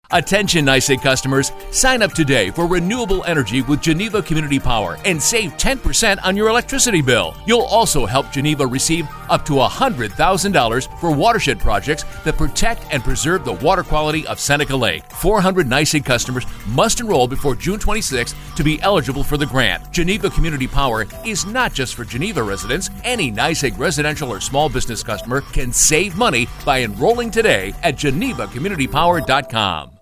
Attention NYSEG customers, sign up today for renewable energy with Geneva Community Power and save 10% on your electricity bill. You'll also help Geneva receive up to $100,000 for watershed projects that protect and preserve the water quality of Seneca Lake. 400 NYSEG customers must enroll before June 26th to be eligible for the grant. Geneva Community Power is not just for Geneva residents. Any NYSEG residential or small business customer can save money by enrolling today at GenevaCommunityPower.com.